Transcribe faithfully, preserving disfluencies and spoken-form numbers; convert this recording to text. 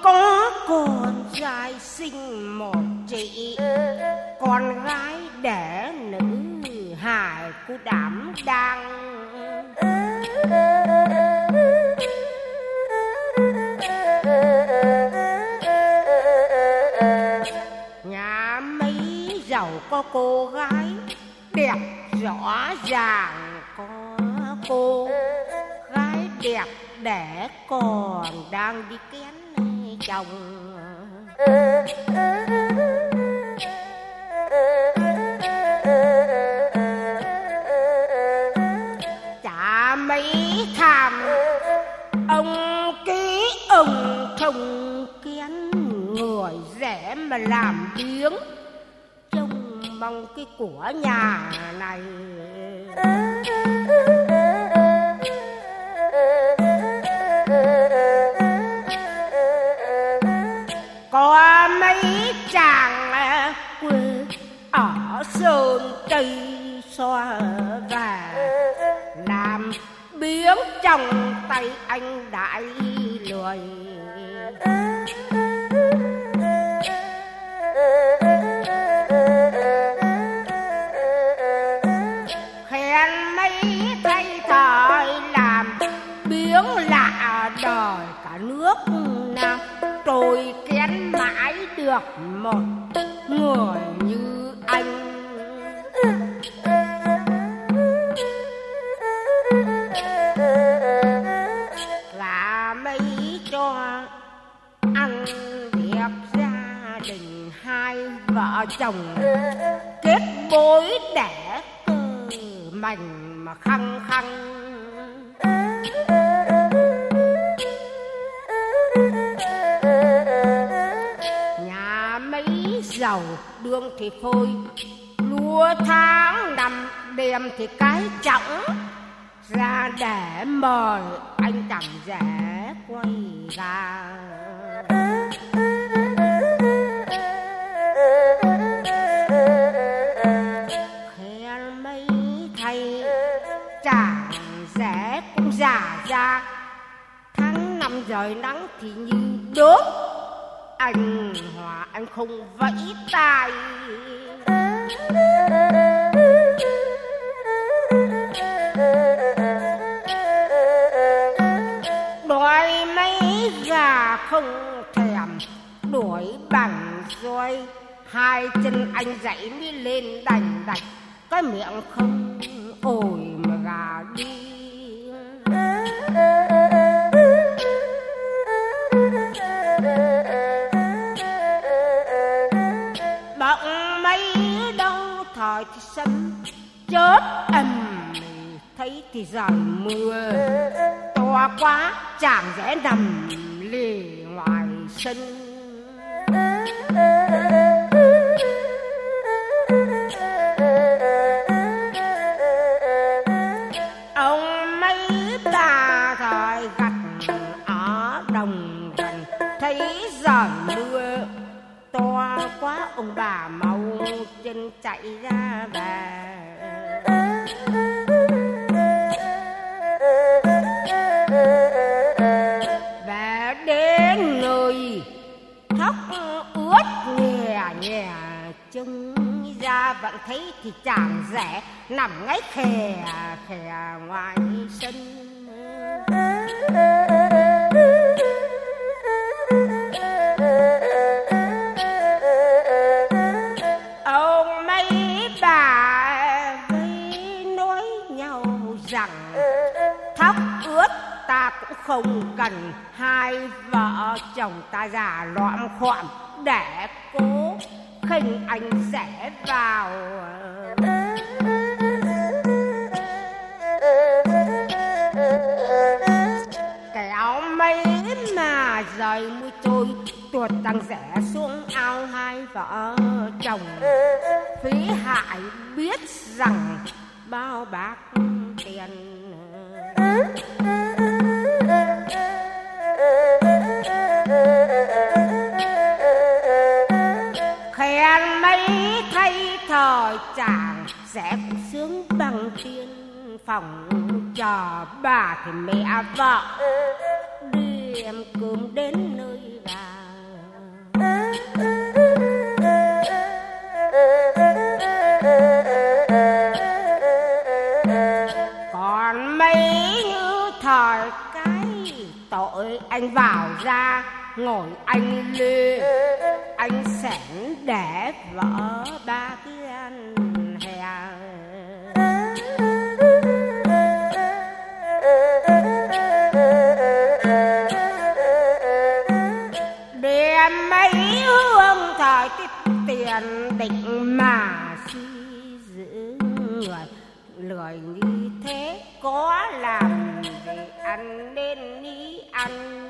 có con trai sinh một chị, con gái đẻ nữ hài cô đảm đang. Nhà mấy giàu có cô gái đẹp rõ ràng, có cô gái đẹp đẻ còn đang đi kén chồng. Chả mấy tham ông ký ông trông kén người rẻ mà làm biếng, trông mong cái của nhà này. Có mấy chàng quê ở sơn Tây xoa và làm biếng trong tay anh đại lười. Khen mấy thay thời làm biếng lạ đời cả nước Nam, tôi kén mãi được một người như anh. Là mấy cho ăn đẹp gia đình hai vợ chồng, kết bối đẻ cơ mảnh mà khăng khăng. Giàu đương thì phôi lúa tháng năm đêm thì cái trọng ra để mời anh chẳng rẻ quay ra. Khen mấy thầy chẳng rẻ cũng giả ra, tháng năm trời nắng thì như đốt. Anh hòa anh không vẫy tay, đói mấy gà không thèm đuổi bằng roi, hai chân anh dậy mới lên đành đạch, cái miệng không ổi mà gà đi. Bỗng mấy đâu thời thì sấm chớp ầm, thấy thì giời mưa to quá chẳng dễ nằm lì ngoài sân. Ông mấy ta thời gặt ở đồng gần, thấy giời mưa to quá ông bà mau chân chạy ra về. Về đến nơi thóc ướt nhè nhè, trông ra vẫn thấy thì chàng rẻ nằm ngay khè khè ngoài sân. Ông mấy bà với nói nhau rằng thóc ướt ta cũng không cần, hai vợ chồng ta già loạn khoạm để cố khinh anh rẽ vào. Kéo mấy mà rời mũi trôi tuột tăng rẽ xuống ao hai vợ chồng, phí hại biết rằng bao bạc tiền. Khen mấy thay thời chàng sẽ sướng bằng tiên phòng, chờ bà thì mẹ vợ đi em cơm đến nơi gà. Còn mấy như thời cái tội anh vào ra ngồi anh lê, anh sẻn để vợ ba cái ăn hè. Đem mấy hương thời cái tiền định mà suy giữ người, lười như thế có làm gì ăn nên đi ăn